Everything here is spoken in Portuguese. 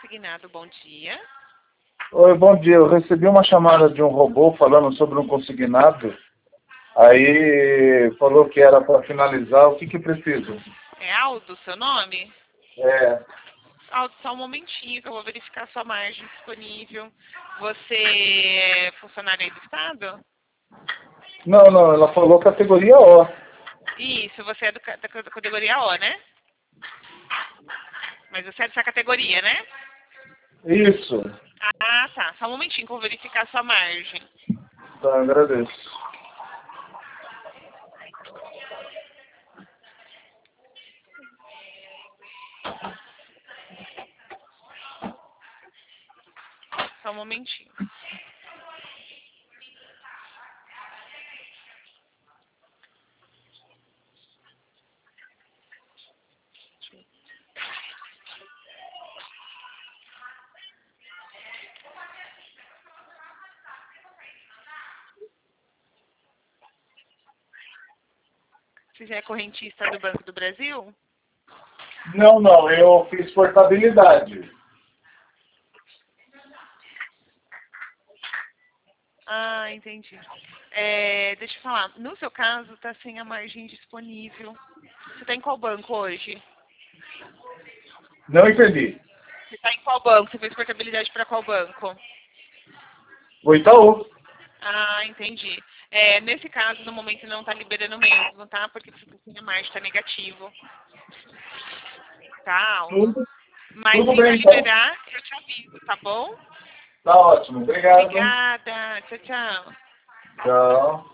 consignado, bom dia. Oi, bom dia. Eu recebi uma chamada de um robô falando sobre um consignado. Aí falou que era para finalizar. O que preciso? É Aldo seu nome? É. Aldo, só um momentinho que eu vou verificar sua margem disponível. Você é funcionário aí do Estado? Não, ela falou categoria O. Isso, você é da categoria O, né? Mas você é dessa categoria, né? Isso. Ah, tá. Só um momentinho que eu vou verificar sua margem. Tá, agradeço. Só um momentinho. Você já é correntista do Banco do Brasil? Não, eu fiz portabilidade. Ah, entendi. Deixa eu falar. No seu caso, tá sem a margem disponível. Você tá em qual banco hoje? Não entendi. Você tá em qual banco? Você fez portabilidade para qual banco? O Itaú. Ah, entendi. Nesse caso, no momento não tá liberando mesmo, tá? Porque você tá sem a margem, tá negativo. Tá, Aldo? Tudo, Mas tudo assim que eu bem, então. liberar, eu te aviso, tá bom? Tá ótimo. Obrigado. Obrigada. Tchau, tchau. Tchau.